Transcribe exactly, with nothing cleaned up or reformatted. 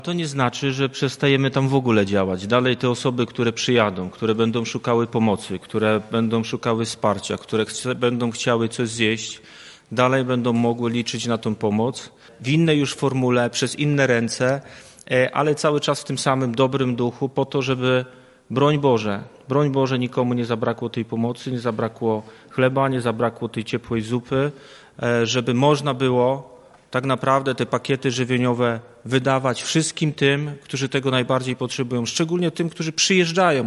To nie znaczy, że przestajemy tam w ogóle działać. Dalej te osoby, które przyjadą, które będą szukały pomocy, które będą szukały wsparcia, które chce, będą chciały coś zjeść, dalej będą mogły liczyć na tą pomoc w innej już formule, przez inne ręce, ale cały czas w tym samym dobrym duchu po to, żeby broń Boże, broń Boże nikomu nie zabrakło tej pomocy, nie zabrakło chleba, nie zabrakło tej ciepłej zupy, żeby można było tak naprawdę te pakiety żywieniowe wydawać wszystkim tym, którzy tego najbardziej potrzebują, szczególnie tym, którzy przyjeżdżają.